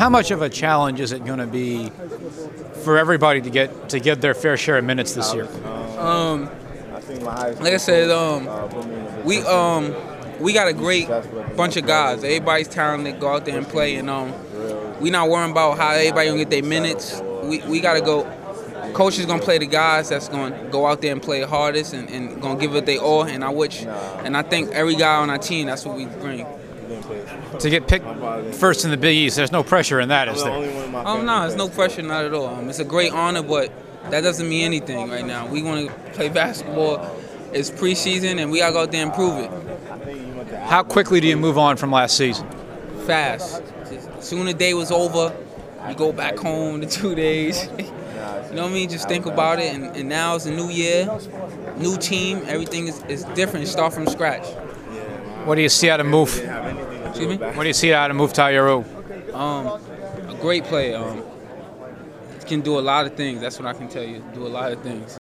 How much of a challenge is it going to be for everybody to get their fair share of minutes this year? Like I said, we got a great bunch of guys. Everybody's talented. Go out there and play, and we not worrying about how everybody gonna get their minutes. We gotta go. Coach is gonna play the guys that's gonna go out there and play the hardest and gonna give it their all. And I think every guy on our team, that's what we bring. To get picked first in the Big East, there's no pressure in that, is there? No, there's no pressure, not at all. It's a great honor, but that doesn't mean anything right now. We want to play basketball. It's preseason, and we gotta go out there and prove it. How quickly do you move on from last season? Fast. As soon as the day was over, you go back home to 2 days. You know what I mean? Just think about it, and now it's a new year, new team. Everything is different. Start from scratch. What do you see out of Move? Excuse me? What do you see out of Move Tayaru? A great player. Can do a lot of things. That's what I can tell you. Do a lot of things.